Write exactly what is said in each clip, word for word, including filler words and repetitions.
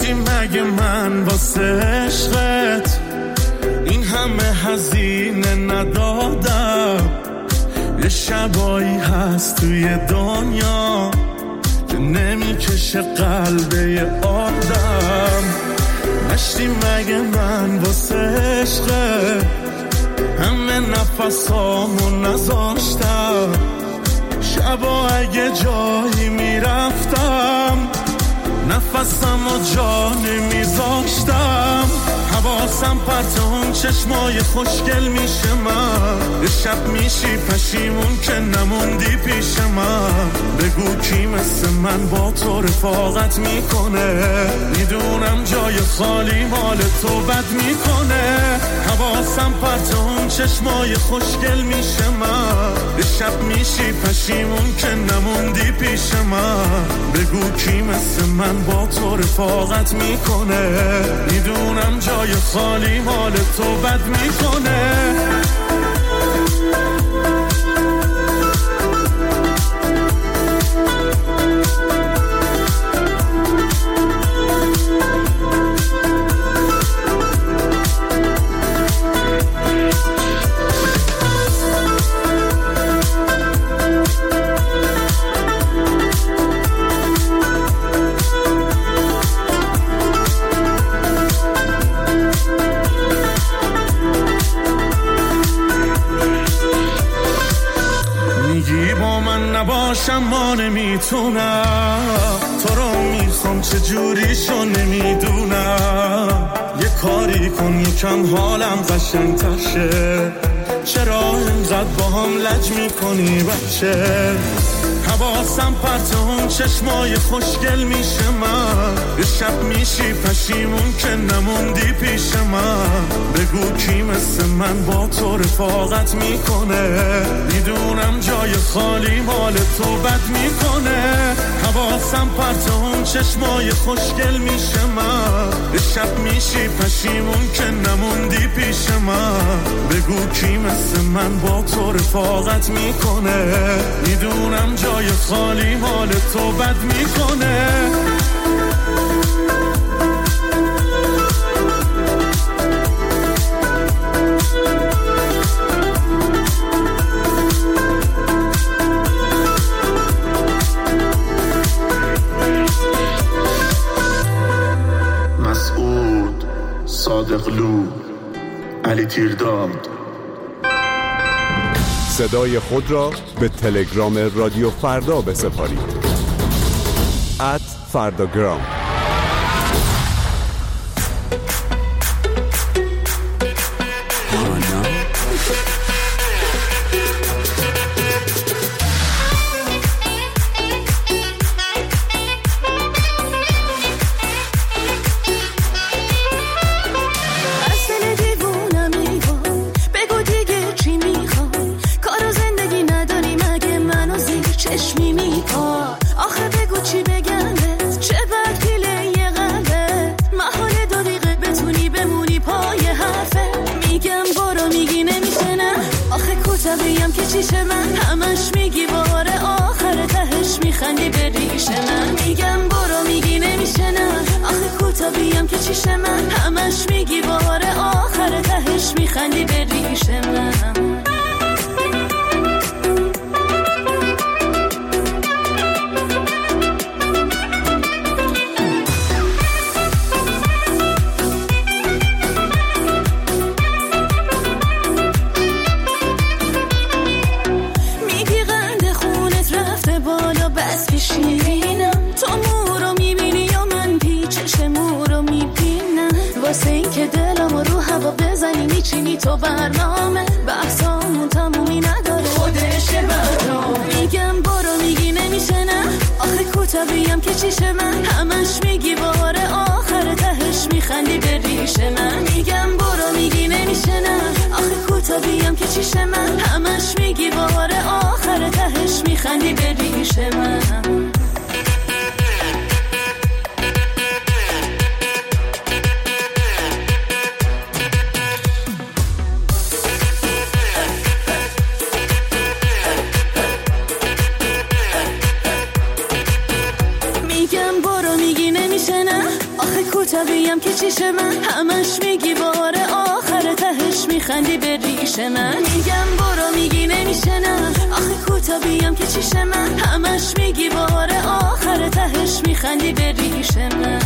نشتی مگه من واسه عشقت این همه هزینه ندادم. یه شبایی هست توی دنیا که نمیکشه قلبه یه آدم. نشتی مگه من واسه عشقت همه نفسامو نذاشتم. شبا اگه جایی میرفتم نفسم و جا نمیذاشتم. حواسم پرت اون چشمای خوشگل میشه من. یه شب میشی پشیمون که نموندی پیش من. بگو کی مثل من با تو رفاقت میکنه. میدونم جای خالی مال تو بد میکنه. حواسم پرت اون چشمای خوشگل میشه من. یه شب میشی پشیمون که نموندی پیش من. بگو کی مثل من با تو رفاقت میکنه. میدونم جای خالی مال تو بد میکنه. نباشم ما نمیتونم. تو رو میخوام چجوریشو نمیدونم. یه کاری کن یکم حالم قشنگ‌تر شه. چرا اینقدر با هم لج میکنی بچه؟ حواسم پرت اون چشمای خوشگل میشه من. یه شب میشی پشیمون که نموندی پیش من. بگو کی مثل من با تو رفاقت میکنه. میدونم جای خالی مال تو بد میکنه. حواسم پرت اون چشمای خوشگل میشه من. یه شب میشی پشیمون که نموندی پیش من. بگو کی مثل من با تو رفاقت میکنه. میدونم جای خالی مال تو بد میکنه. مسعود صادقلو علی تیرداد. صدای خود را به تلگرام رادیو فردا بسپارید. ات فرداگرام. چیشه من همش میگی باره آخر تهش میخندی به ریش من. میگم برو میگی نمیشه نه. آخه کوتا بیم که چیشه من همش میگی باره آخر تهش میخندی به ریش من. تو برنامه بحثامون تمومی نداره خودشه برنامه. میگم برو میگی نمیشه نه. آخه کوتا بیم که چیشه من همش میگی باره آخر تهش میخندی به ریش من. میگم برو میگی نمیشه نه. آخه کوتا بیم که چیشه من همش میگی باره آخر تهش میخندی به ریش من. میگم برو میگی نمیشه نه، آخه کوتاهیم که چیشه من، همش میگی بار آخر تهش میخندی به ریش من. میگم برو میگی نمیشه نه، آخه کوتاهیم که چیشه من، همش میگی بار آخر تهش میخندی به ریش من.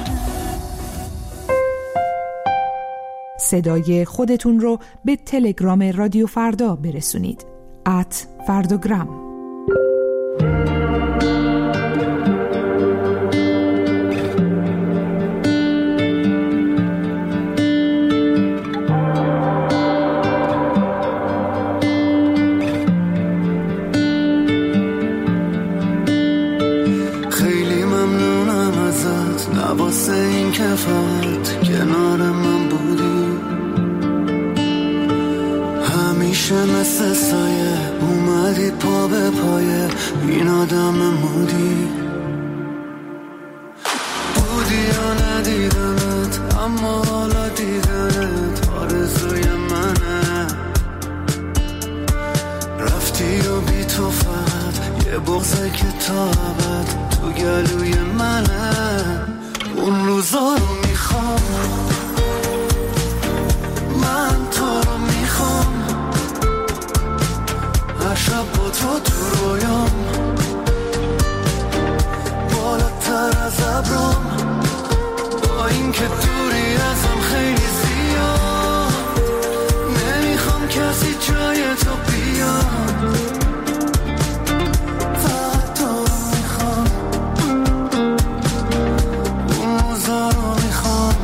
صدای خودتون رو به تلگرام رادیو فردا برسونید. ات فرداگرام. خیلی ممنونم ازت، نواسه این که فقط کنار من بودی، همیشه مثل سایه اومدی پا به پایه این آدم مودی. بودی یا ندیدمت، اما حالا دیدنت آرزوی منه. رفتی و بی تو فقط یه بغضه که تا ابد تو گلوی منه. اون روزا رو میخوام، من تو رو میخوام، هر شب با تو تو رویام، بالاتر از ابرام، با این که دوری ازم خیلی زیاد، نمیخوام کسی جای تو بیاد، فقط تو رو میخوام، اون روزا رو میخوام.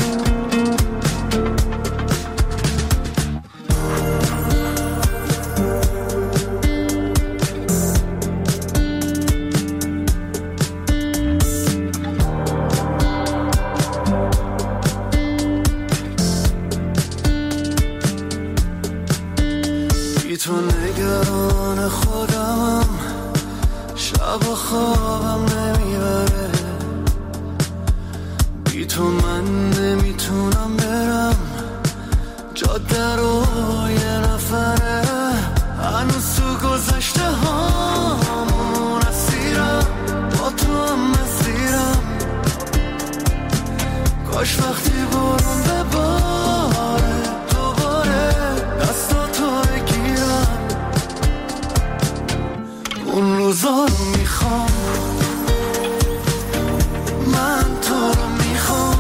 تو نگران خودمم، شب و خوابم نمیبره، بی تو من نمیتونم برم جاده رو یه نفره، هنوز تو گذشته هامون اسیرم، با تو هم مسیرم، کاش وقتی برون بباره دوباره دستاتو اون روزا رو میخوام، من تو رو میخوام،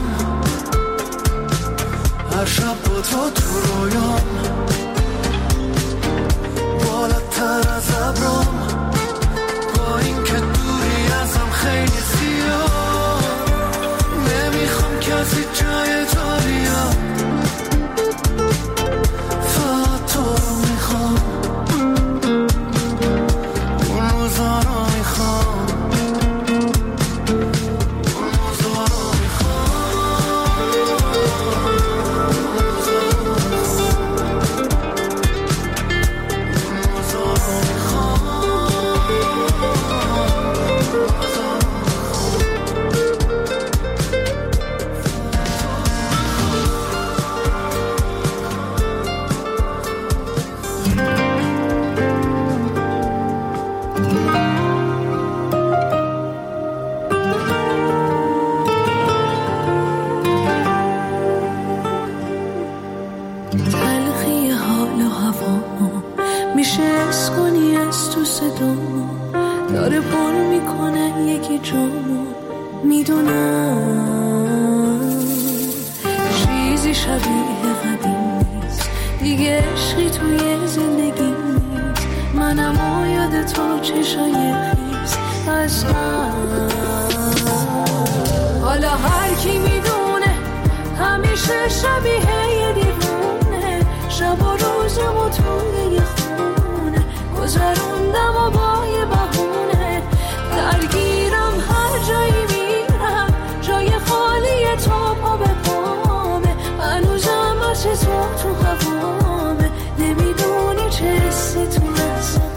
هر شب با تو تو رویام، بالاتر از ابرام، با این که دوری ازم خیلی زیاد، نمیخوام کسی جای تو بیاد، فقط تو رو میخوام. داره پر میکنه یکی جامو، میدونم چیزی شبیه قدیم نیست دیگه، عشقی توی زندگی نیست، منم و یاد تو چشای خیز از من. حالا هر کی میدونه همیشه شبیه یه دیوونه، شب و روزمو توی یه خونه گذروندم و با یه بهونه، درگیرم هر جایی میرم، جای خالی تو پا به پامه، هنوزم عطر تو تو هوامه، نمیدونی چه حسی تو نزامه.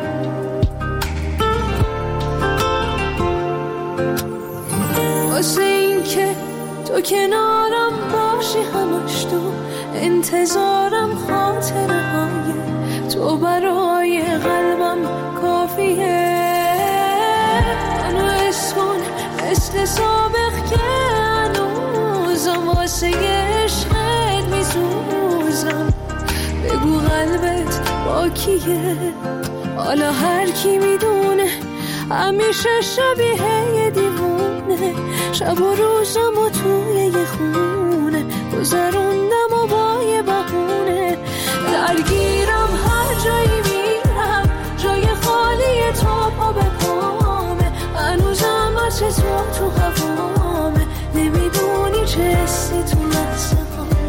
واسه هزارم خاطره های تو برای قلبم کافیه. منو اسکن مثل سابق که هنوزم واسه عشقت میسوزم. بگو قلبت با کیه؟ حالا هر کی میدونه همیشه شبیه یه دیوونه. شب و روزم و توی یه خونه گذروندم و با یه بهونه. درگیرم هر جایی میرم، جای خالی تو پا به پامه. هنوزم از تو تو هوامه، نمیدونی چه حسی تو لحظه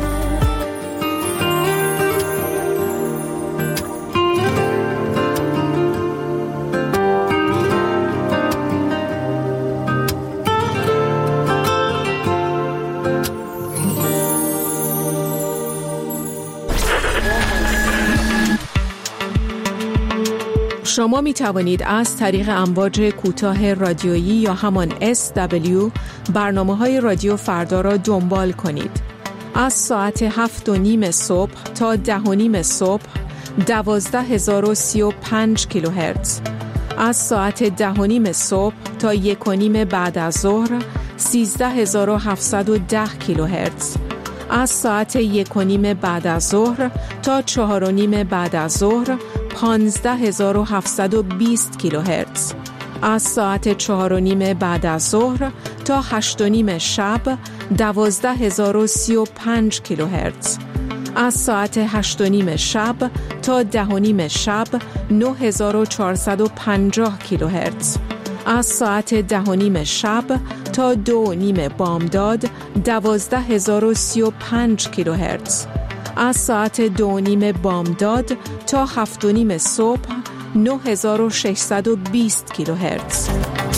شما می توانید از طریق امواج کوتاه رادیویی یا همان اس دبلیو برنامه‌های رادیو فردا را دنبال کنید. از ساعت هفت و نیم صبح تا ده و نیم صبح دوازده هزار و سی و پنج کیلوهرتز. از ساعت ده و نیم صبح تا یک و نیم بعد از ظهر سیزده هزار و هفتصد و ده کیلوهرتز. از ساعت یک و نیم بعد از ظهر تا چهار و نیم بعد از ظهر پانزده هزار و هفتصد و بیست کیلوهرتز. از ساعت چهار و نیم بعد از ظهر تا هشت و نیم شب دوازده هزار و سی و پنج کیلوهرتز. از ساعت هشت و نیم شب تا ده و نیم شب نه هزار و چهارصد و پنجاه کیلوهرتز. از ساعت ده و نیم شب تا دو و نیم بامداد دوازده هزار و سی و پنج کیلوهرتز. از ساعت دو و نیم بامداد تا هفت و نیم صبح نه هزار و ششصد و بیست کیلوهرتز.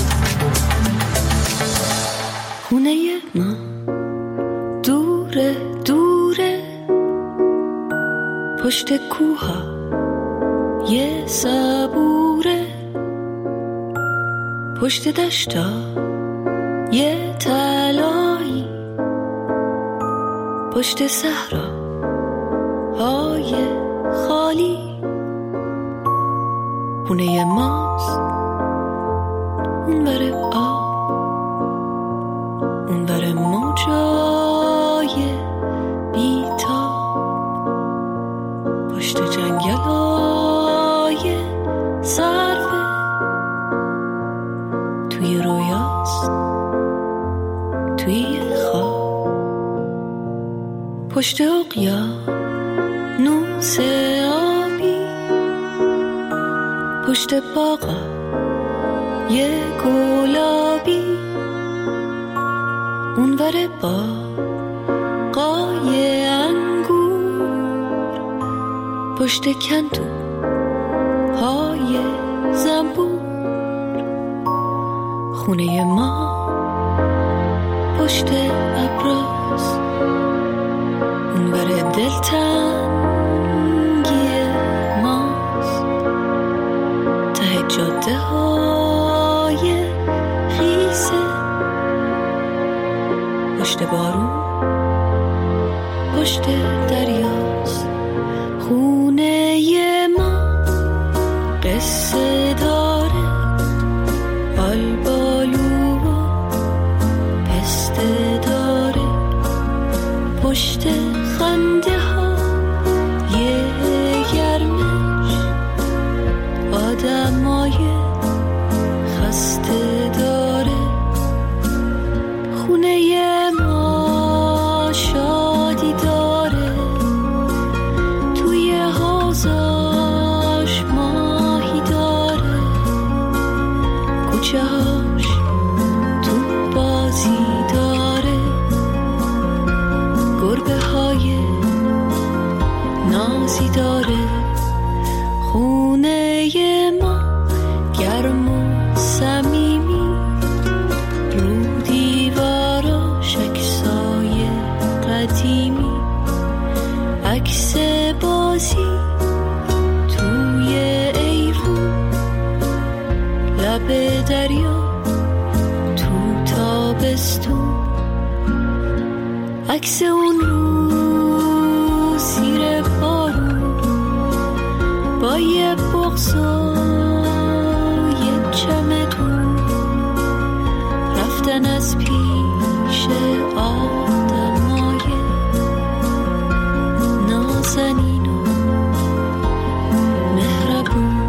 خونه ما دوره دوره پشت کوها یه صبوره، پشت دشتا یه تلایی، پشت صحرا های خالی. خونه ماست اون بر آب، اون بر موجای بیتاب، پشت جنگل های سرفه توی رویاست، توی خواب، پشت اقیا نوس آبی، پشت باغا یه گلابی، اون ور باغای انگور، پشت کندو های زنبور. خونه ما پشت ابراز، اون ور دلتنگی ماست، ته جاده های خیسه، پشت بارون پشت دریاست. خونه ما قصه داره، آلبالو و پسته داره، پشت خنده ها یه گرمش، آدمای خسته داره. خونه ما شادی داره، توی حوضاش ماهی داره، کوچه هاش تو بازی داره، گربه های نازی داره. خونه ما گرم و صمیمی، رو دیواراش عکسای قدیمی، عکس بازی توی ایوون، لب دریا تو تابستون، عکس اون روزی بغضای چمدون رفتن از پیش آدمای نازنین و مهربون.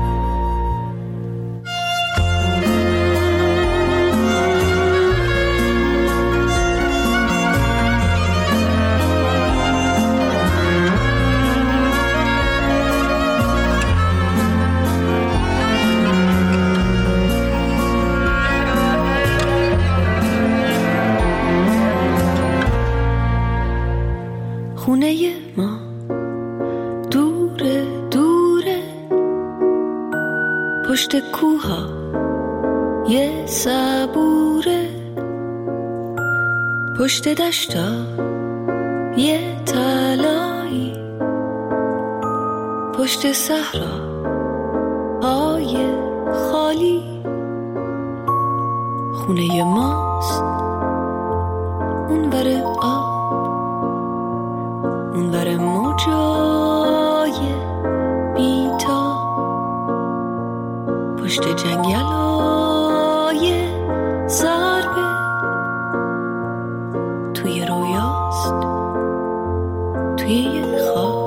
خونه ما دوره دوره پشت کوها یه صبوره، پشت دشتا یه تلایی، پشت صحرا های خالی. خونه ماست اون بر آب، اون بر موجای بیتا، پشت جنگلای ضربه توی رویاست، توی یه خواب.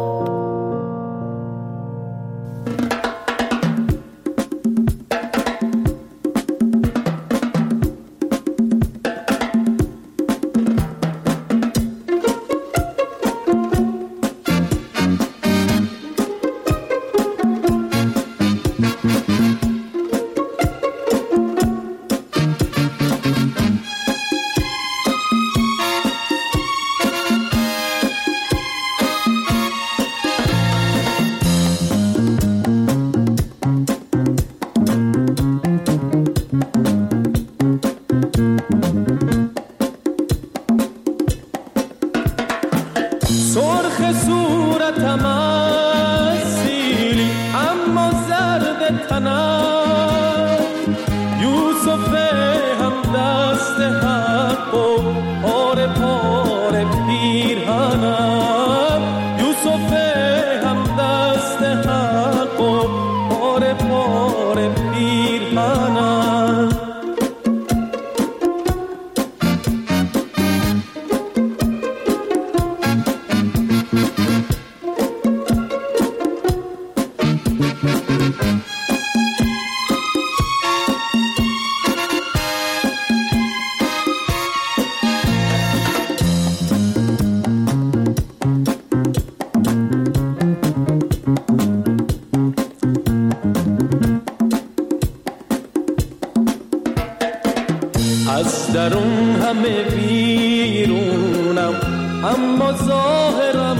از درون همه بیرونم، اما ظاهرم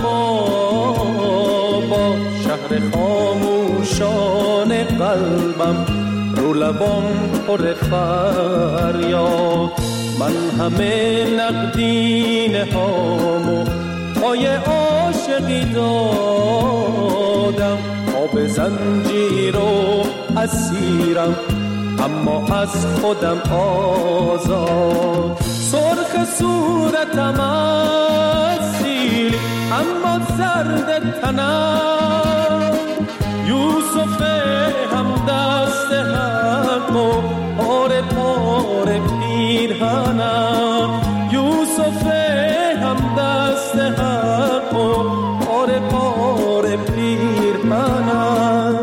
با شهر خاموشان قلبم، رو لبام پر فریاد. من همه نقدینه هامو پای عاشقی دادم، آب زنجیر و اسیرم اما از خودم آزاد. سرخ صورتم اصیل اما زرد تنم، یوسف هم دست حق و پاره پاره پیرهنم، یوسف هم دست حق و پاره پاره پیرهنم.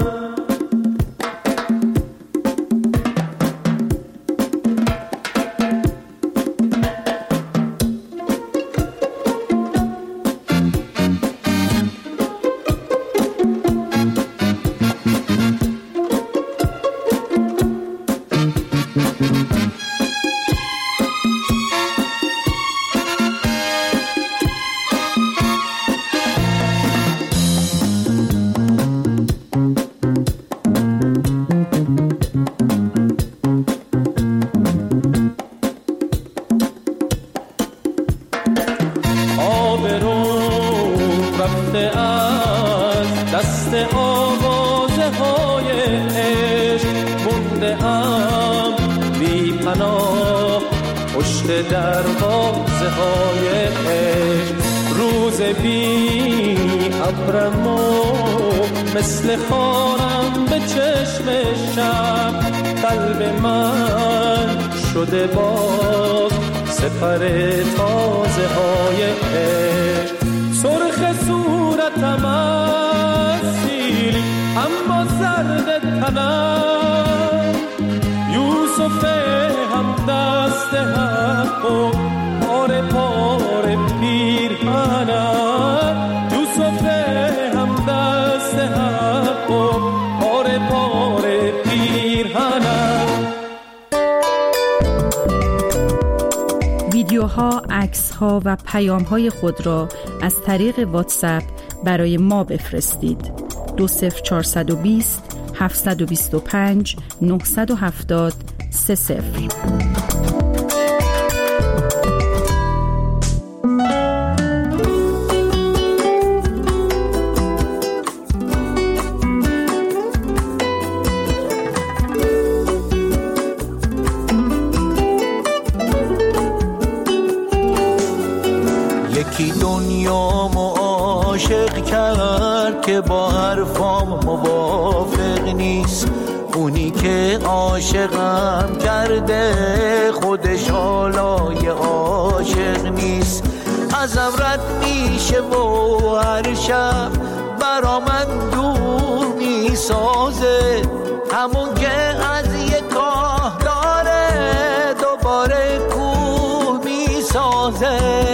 دروازه های عشق، روز بی ابرم و مثل خارم به چشم شب، قلب من شده باز سپر تازه های عشق. سرخ صورتم از سیلی اما زرد تنم، یوسف هم دست حق و پاره پاره پیرهنم، یوسف هم دست حق و پاره پاره پیرهنم. ویدیوها، عکس‌ها و پیام‌های خود را از طریق واتساپ برای ما بفرستید. دو صفر چهارصد و بیست هفتصد و بیست و پنج نهصد و هفتاد سه صفر. یکی دنیا عاشق کرد که با حرفام موافق نیست، اونی که عاشقم کرده خودش حالای عاشق نیست. ازم رد میشه و هر شب برا من دور میسازه، همون که از یک کاه داره دوباره کوه میسازه.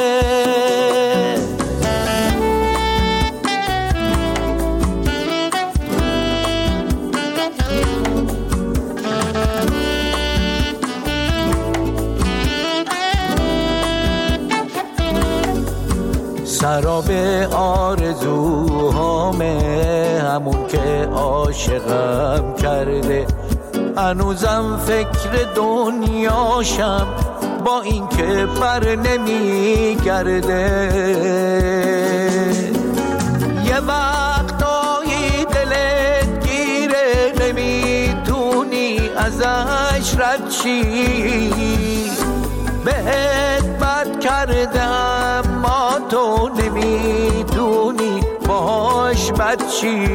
سراب آرزوهامه همون که عاشقم کرده، هنوزم فکر دنیاشم با این که بر نمیگرده. یه وقتایی دلت گیره نمیتونی ازش رد شی، بهت بد کرده اما تو نمیدونی باش بد چی،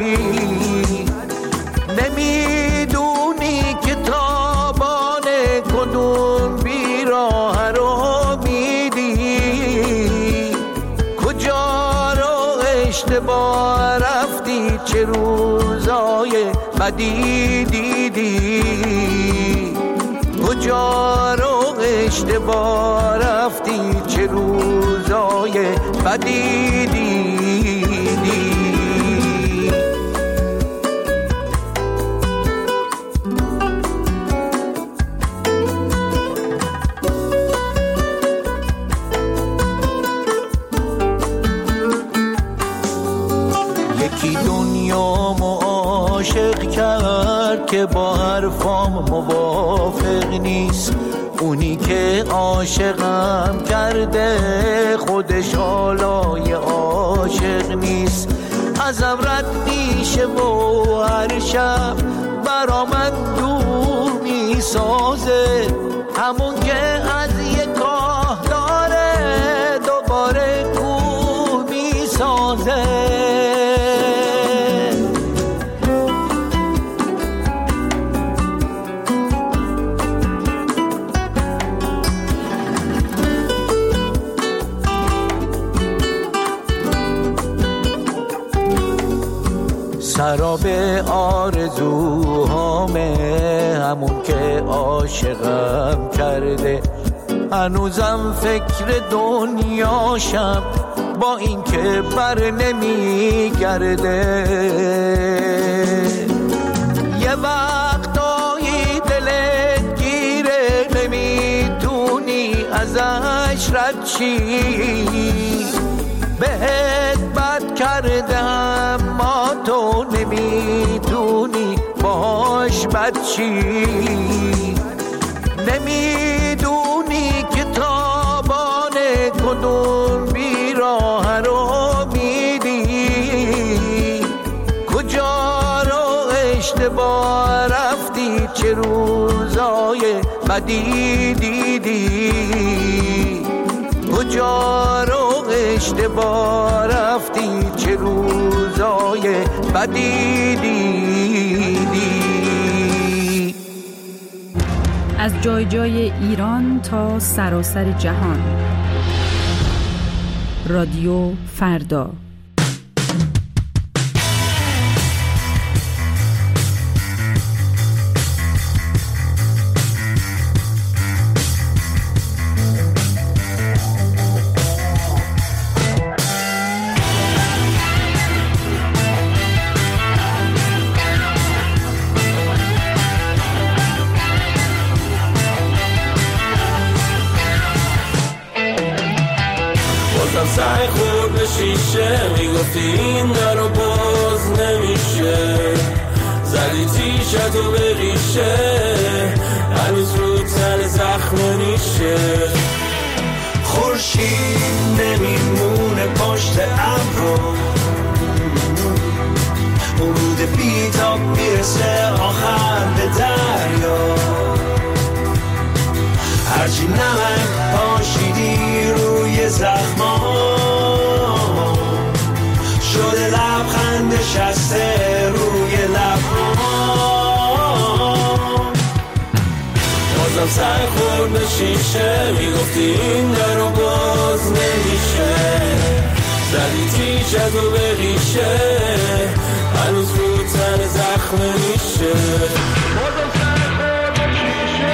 نمیدونی که تابان کدوم بیراه رو میدی، کجا رو اشتباه رفتی چه روزای بدی دیدی، کجا رو اشتباه رفتی چه روزای بدی دیدی. یکی دنیا عاشق کرد که با حرفام موافق نیست، اونی که عاشقم کرده خودش حالای عاشق نیست. ازم رد میشه و هر شب برا من دور میسازه، همون که از یک کاه داره دوباره کوه میسازه. سراب آرزوهامه همون که عاشقم کرده، هنوزم فکر دنیاشم با این که بر نمیگرده. یه وقتایی دلت گیره نمیتونی ازش رد شی، بهت بد کرده اما تو نمیدونی باش بد چی، نمیدونی که تابان کدوم بیراه رو میدی، کجا رو اشتباه رفتی چه روزای بدی دیدی، کجا رو اشتباه رفتی چه روزای بدی دیدی. از جای جای ایران تا سراسر جهان، رادیو فردا. سعی خورد به شیشه میگفتی این در رو باز نمیشه، زدی تیشتو به ریشه هنوز رو تن زخم نیشه. خورشید نمیمونه پشت ابرو، ورود بیتاب میرسه آخر به دریا. هرچی نمک پاشیدی روی زخما شده لبخند نشسته روی لبها. بازم سر خورد به شیشه میگفتی این در رو باز نمیشه، زدی تیشتو به ریشه هنوز رو تن زخم نیشه. بازم سر خورد به شیشه.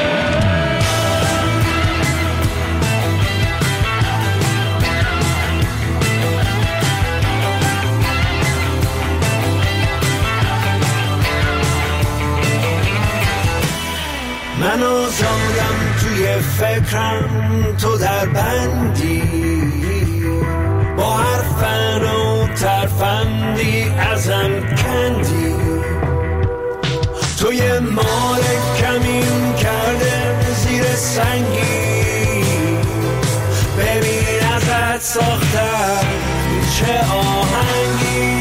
منو زادم توی فکرم تو در بندی، با هر فن و ترفندی ازم کندی. توی مال کمین کرده زیر سنگی، ببین ازت ساختم چه آهنگی.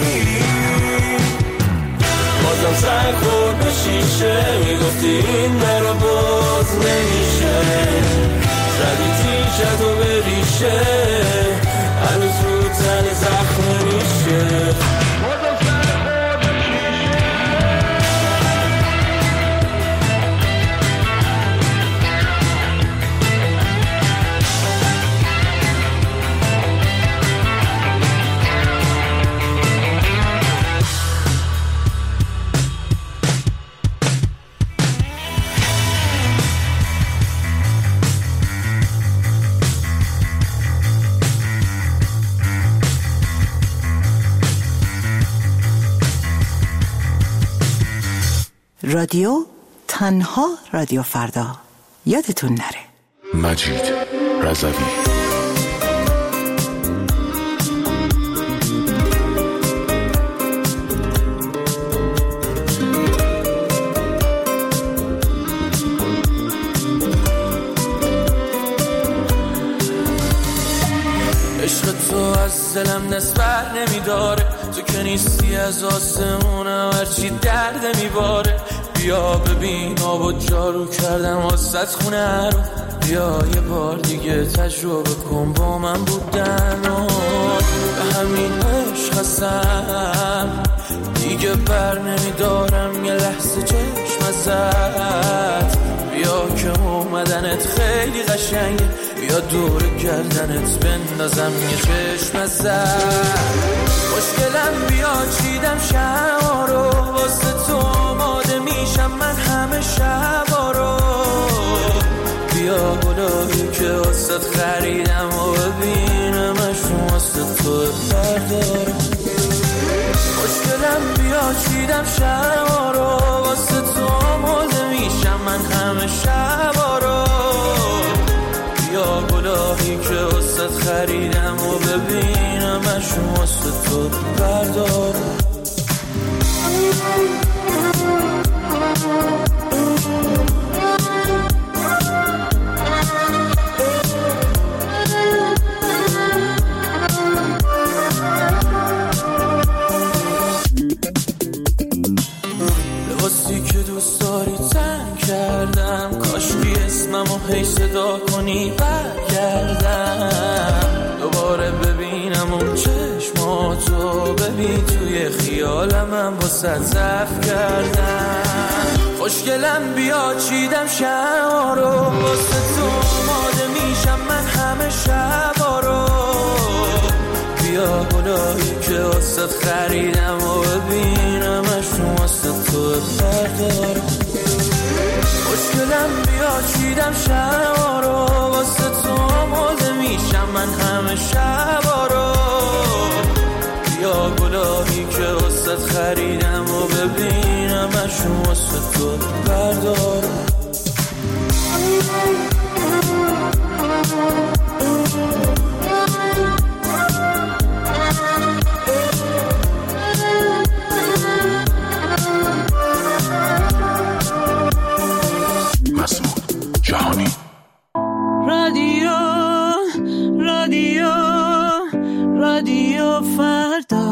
بازم سر خورد به شیشه میگفتی این در رو باز نمیشه، زدی تیشتو به ریشه هنوز رو تن زخم نیشه. بازم سر خورد به شیشه. رادیو تنها رادیو فردا، یادتون نره. مجید رضوی. عشق تو از دلم نصف بر نمیداره، تو که نیستی از آسمونم هرچی درد میباره. بیا ببین آب و جارو کردم واسط خونه رو، بیا یه بار دیگه تجربه کن با من بودن و به همین عشق هستم دیگه بر نمیدارم یه لحظه چشم ازت. بیا که اومدنت خیلی قشنگه، بیا دور گردنت بندازم یه چشم ازت. مشکلم بیا چیدم شما رو واسه تو آماده میشم من همه شبا رو. بیا گلایی که واسه خریدم و ببینمش واسه تو بردارم. مشکلم بیا چیدم شما رو واسه تو آماده میشم من همه شبا رو. بیا گلایی که واسه خریدم و ببینمش واسه تو بردارم. لباسی که دوست داری تن کردم، کاشکی اسممو هی صدا کنی برگردم دوباره. ببین توی خیالم هم واسه ضعف کردم. خوشگلم بیا چیدم شما رو واسه تو آماده میشم من همه شبا رو. بیا گلایی که واسه خریدم و ببینم اشون واسه تو بردار. خوشگلم بیا چیدم شما رو واسه تو آماده میشم من همه شبا رو. بیا گلایی که واسه خریدم و ببینم اشون واسه تو بردار. مسعود جهانی. رادیو رادیو رادیو فردا.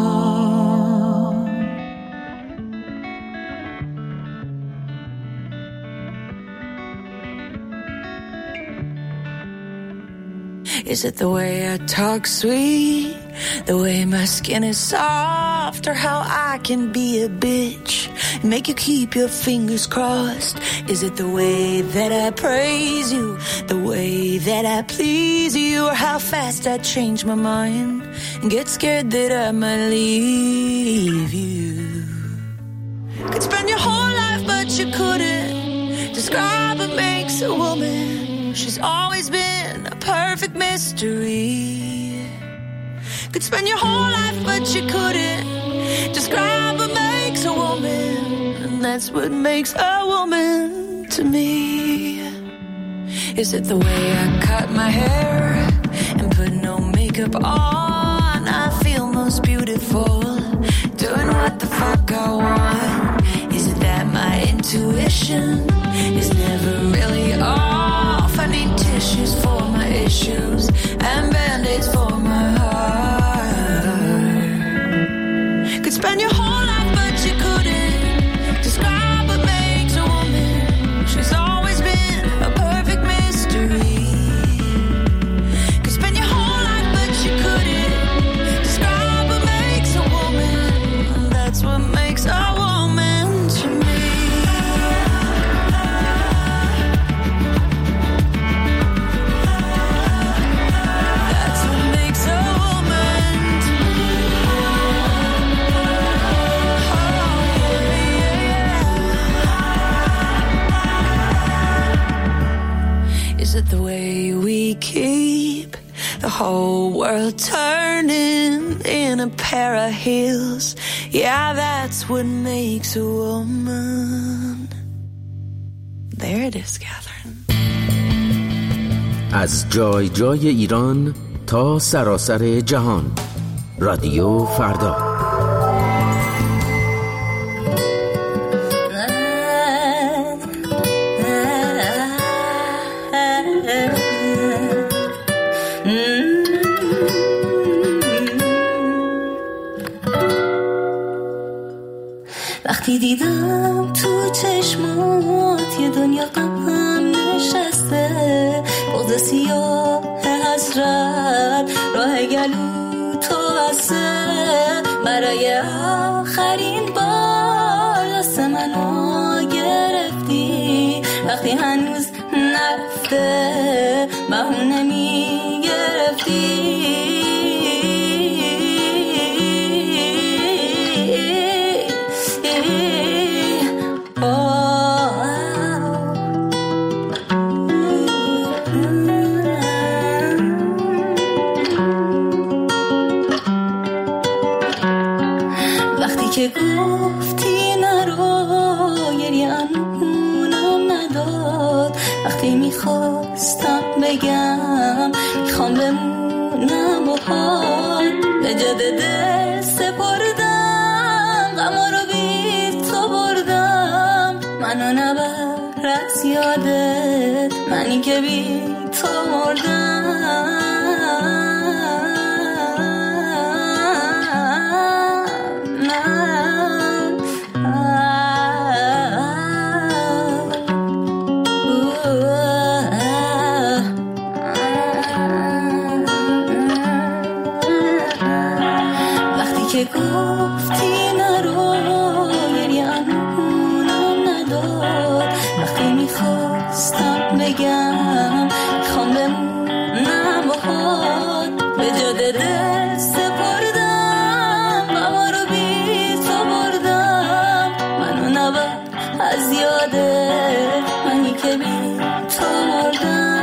Is it the way I talk sweet, the way my skin is soft, or how I can be a bitch, make you keep your fingers crossed? Is it the way that I praise you, the way that I please you, or how fast I change my mind and get scared that I might leave you? Could spend your whole life but you couldn't describe what makes a woman. She's always been a perfect mystery. Could spend your whole life but you couldn't describe what makes a woman. And that's what makes a woman to me. Is it the way I cut my hair and put no makeup on? I feel most beautiful doing what the fuck I want. Is it that my intuition is never really off? I need tissues for my issues and band-aids for my heart. Could spend your whole life but you couldn't describe what makes a woman. She's always been a perfect mystery. Could spend your whole life but you couldn't describe what makes a woman. That's what makes a woman to me. Is it the way we keep the whole world turning in a pair of heels? Yeah, that's what makes a woman. There it is, Catherine. از جای جای ایران تا سراسر جهان. رادیو فردا. وقتی دیدم تو چشمات یه دنیا غم نشسته، بغض سیاه حسرت راه گلو تو بسته، برای آخرین بار دست منو گرفتی، وقتی هنوز نرفته بهونه میگرفتی. که گفتی نرو گریه انونم نداد، وقتی میخواستم بگم میخوام بمونم و حال به جد دل سپردم، غما رو بی تو بردم، منو نبر از یادت، منی که بی تو مردم. که گفتی نرو گریه‌مونم نداد وقتی میخواستم بگم میخوام بمونم باهات به جا دل سپردم بابا رو بی تو بردم منو نبر از یاده منی که بی تو مردم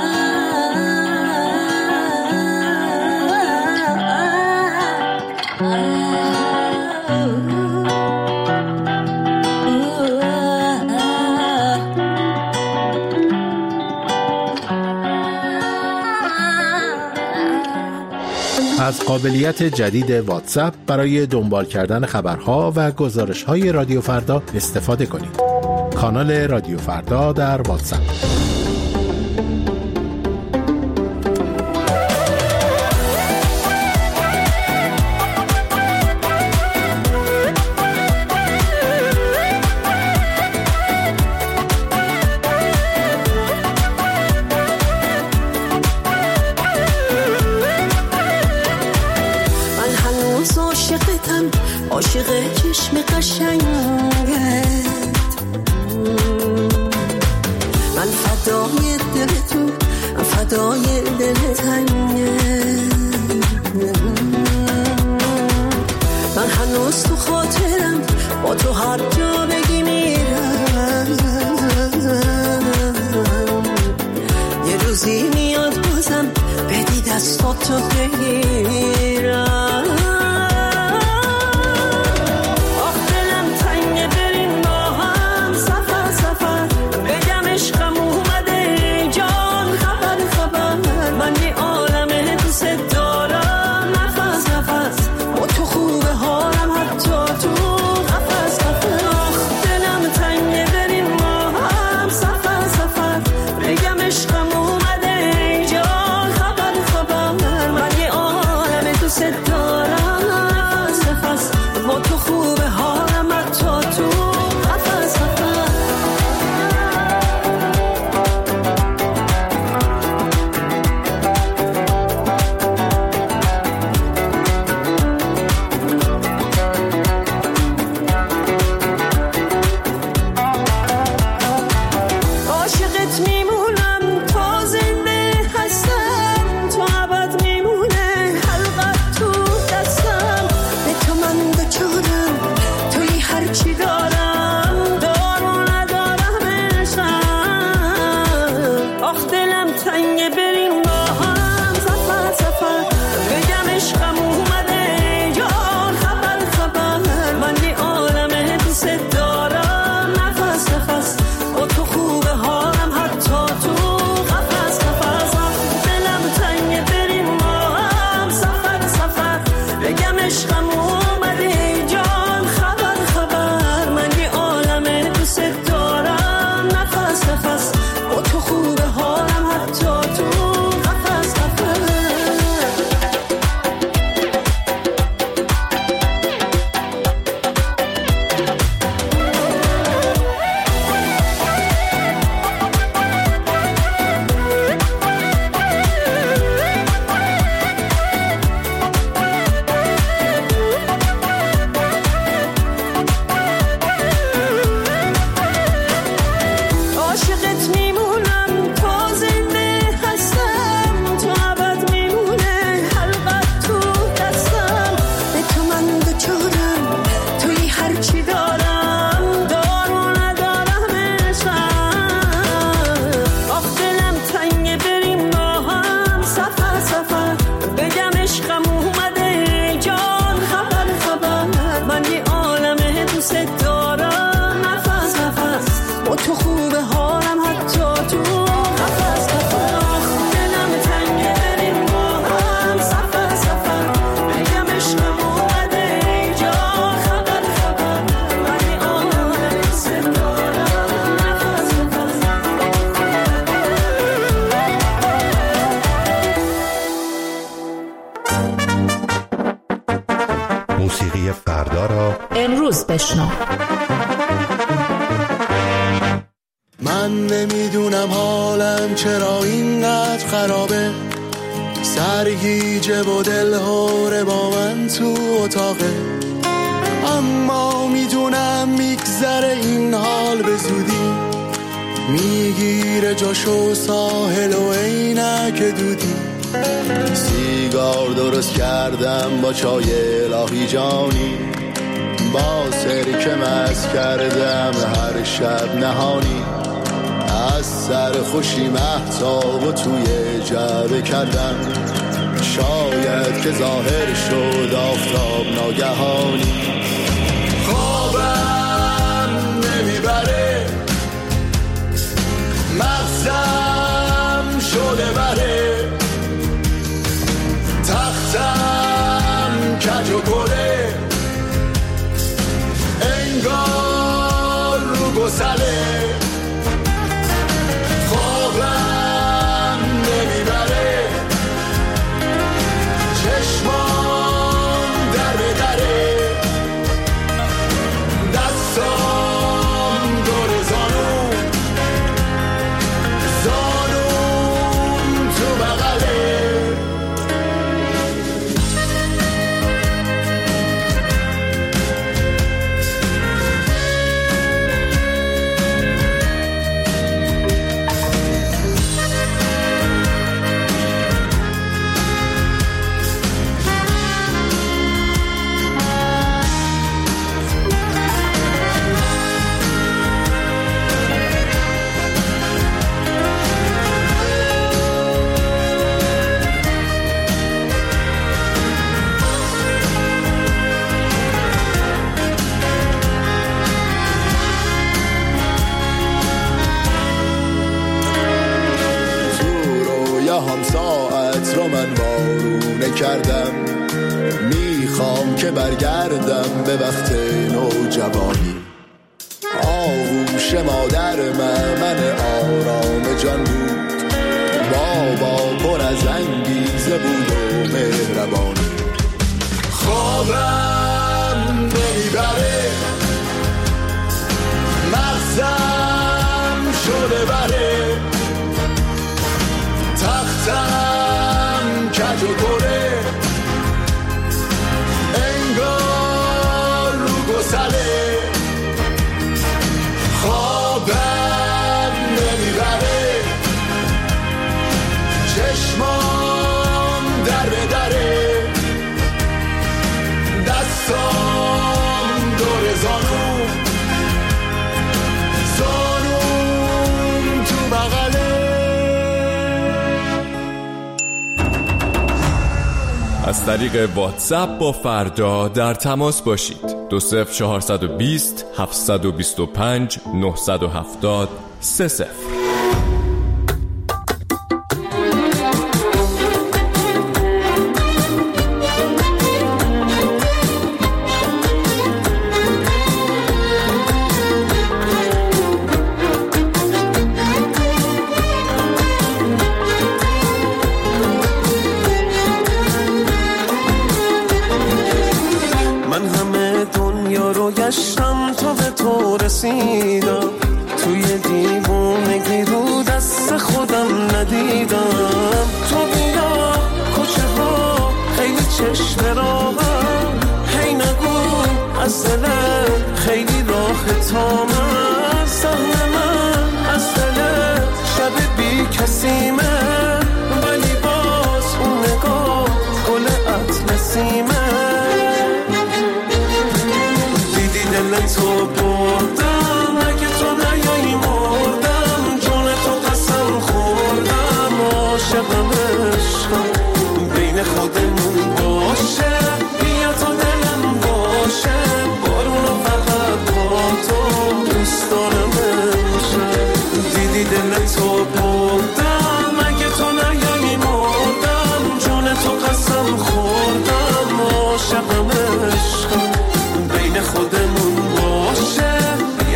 از قابلیت جدید واتساپ برای دنبال کردن خبرها و گزارش‌های رادیو فردا استفاده کنید. کانال رادیو فردا در واتساپ. عاشق چشم قشنگت من فدای دل تو من فدای دل تنگت من هنوز تو خاطرم با تو هر جا بگی میرم یه روزی میاد بازم بدی دستاتو بگیرم موسیقی فردا را امروز بشنو. من نمیدونم حالم چرا اینقدر خرابه، سرگیجه و دلهوره با من تو اتاقه. اما میدونم میگذره این حال به زودی، میگیره جاشو ساحل و عینک دودی. سیگار درست کردم با چای الهی جانی، با سرکه مست کردم هر شب نهانی. از سر خوشی مهتاب و توی جعبه کردم، شاید که ظاهر شد آفتاب ناگهانی. خوابم نمیبره، مغزم شده بره، تختم کج و گله، انگار رو گسله. خوابم نمیبره، چشمام در به دره، دستام دور زانو، زانوم تو بغله. هم ساعت رو من وارونه کردم، میخوام که برگردم به وقت نوجوانی. آغوش مادر من من آرام جان بود، بابا پر از انگیزه بود و مهربانی. خوابم نمیبره، مغزم شده بره، تختم کج و گره، انگار رو گسله. خوابم نمیبره، چشمام در به دره، دستام دور زانو، زانوم تو بغله. از طریق واتساپ با فردا در تماس باشید. دو صفر چهارصد و بیست هفتصد و بیست و پنج نهصد و هفتاد سه صفر. گشتم تا به تو رسیدم، توی دیوونگی رو دست خودم ندیدم. تو بیا کوچه ها خیلی چشم راهم، هی نگو از دلت خیلی راه تا من. سهم من از دلت شب بی کسیمه، ولی باز اون نگاه گل اطلسیمه. تو بردم اگه تو نیایی مردم، جون تو قسم خوردم. عاشقم عشقم بین خودمون باشه، بیا تو دلم باشه، بارونو فقط با تو دوست دارم بشه. دیدی دل تو بردم اگه تو نیایی مردم، جون تو قسم خوردم. عاشقم عشقم بین خودمون باشه،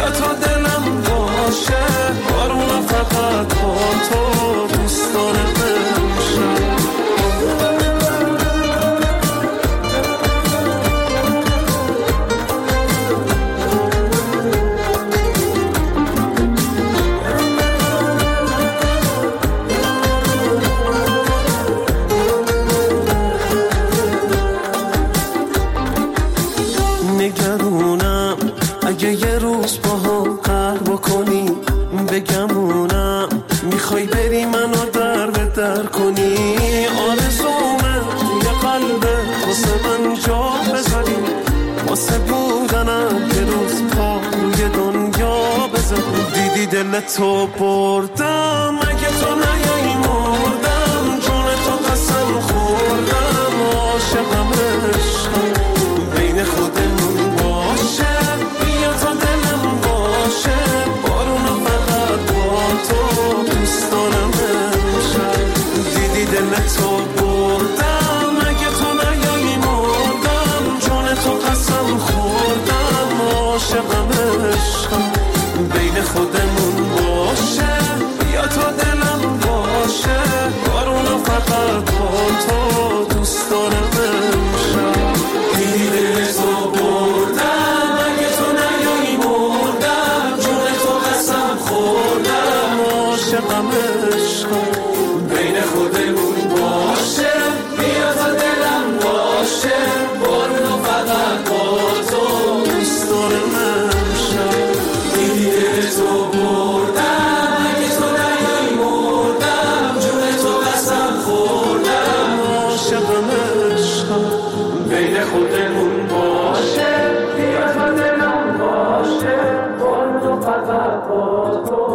نگرونم اگه یه روز با هم قهر بکنی بگمونم میخوای بری منو در به در کنی آرزومه توی قلبه واسه من جا بذاری واسه بودنم یه روز پا روی دنیا بذار دیدی دلتو بردم اگه تو نیایی مردم جون تو قسم خوردم عاشقم عشقم بین خودمون باشه بیا تا دلم باشه بارونو فقط با تو دوست دارم امشب دیدی دلتو بردم اگه تو نیایی مردم جون تو قسم خوردم عاشقم عشقم بین خودمون باشه بیا تا دلم باشه بارونو فقط با تو دوست دارم امشب دیدی دلتو بردم اگه تو نیایی مردم جون تو قسم خوردم عاشقم عشقم بین خودمون باشه بیا تا دلم باشه بارونو فقط با تو دوست دارم امشب دیدی دلتو بردم اگه تو نیایی مردم جون تو قسم خوردم عاشقم عشقم بین خودمون باشه بیا تا دلم باشه بارونو فقط با تو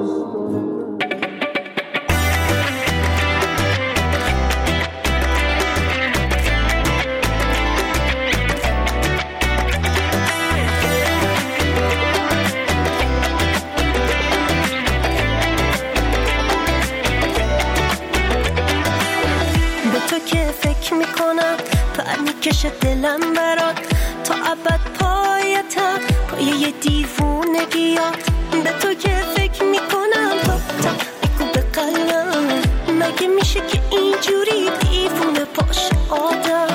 میکشه دلم برات تا ابد پایتم پای یه دیوونگیات به تو که فکر میکنم تا تا بگو به قلبم مگه میشه که اینجوری دیوونه باشه آدم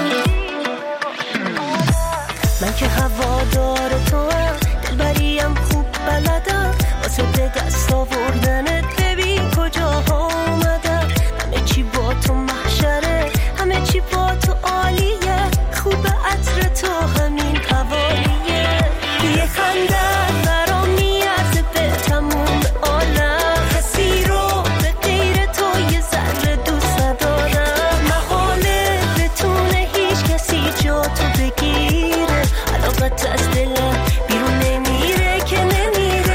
من که هوادار تو هم دلبریم خوب بلدم واسه به دست آوردنت ببین کجاها اومدم همه چی با تو محشره همه چی با تو عالیه خوب عطر تو همین حوالیه یه خندت برام میارزه به تموم عالم کسی رو به غیر تو یه ذره دوست ندارم محاله بتونه هیچ کسی جا تو بگیره علاقت از دلم بیرون نمیره که نمیره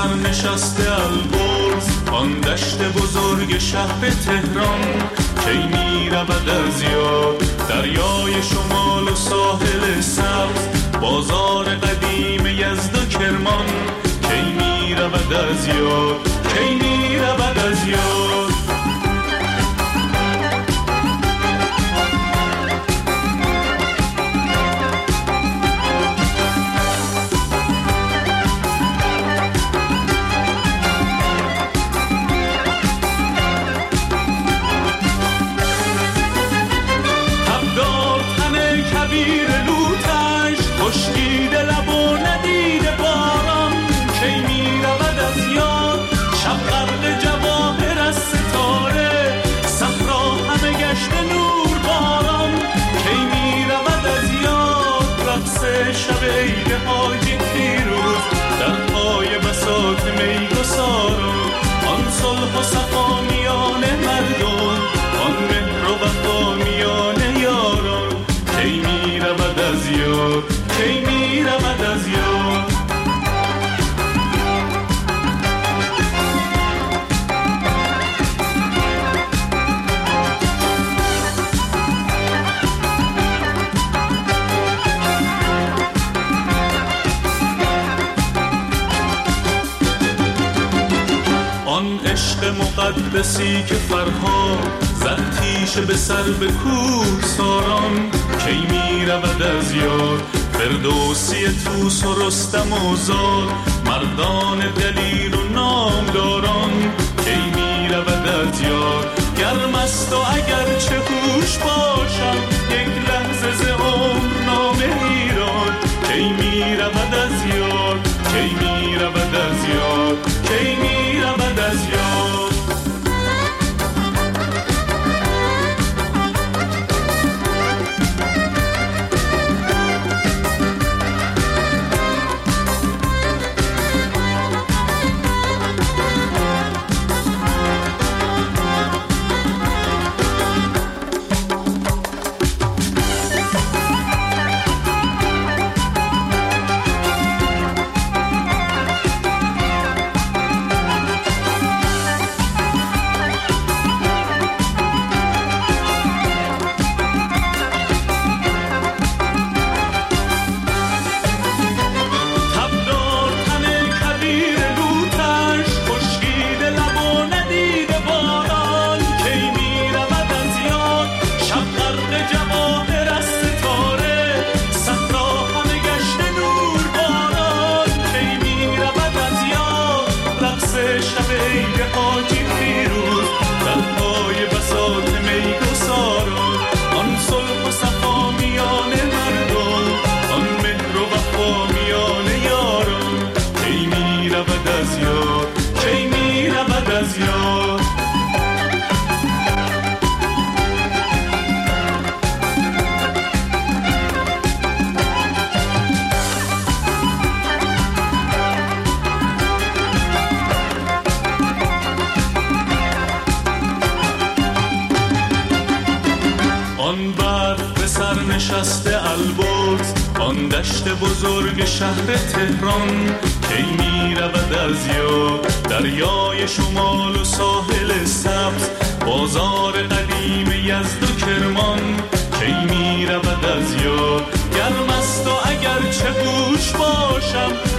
سرنشسته البرز آن دشت بزرگ شهر تهران کی می رود از یاد دریای شمال و ساحل سبز بازار قدیم یزد و کرمان کی می رود از یاد کی می رود از یاد شب عید حاجی پیروز در پای بساط میگساران آن صلح و صفا میان مردم آن مهر و وفا میان یاران کی می رود از یاد کی می رود از یاد عشق مقدسی که فرهاد زد تیشه به سر به کوه ساران کی می رود از یاد فردوسی طوس و رستم و زال مردان دلیر و نامداران کی می رود از یاد گرم است و اگر چه هوش باشم یک لحظه ز عمر نام ایران کی می رود از یاد کی می رود از یاد کی می رود از یاد نشسته البرز آن دشت بزرگ شهر تهران کی می رود از یاد دریای شمال و ساحل سبز بازار قدیم یزد و کرمان کی می رود از یاد گرم است و اگر چه هوش باشم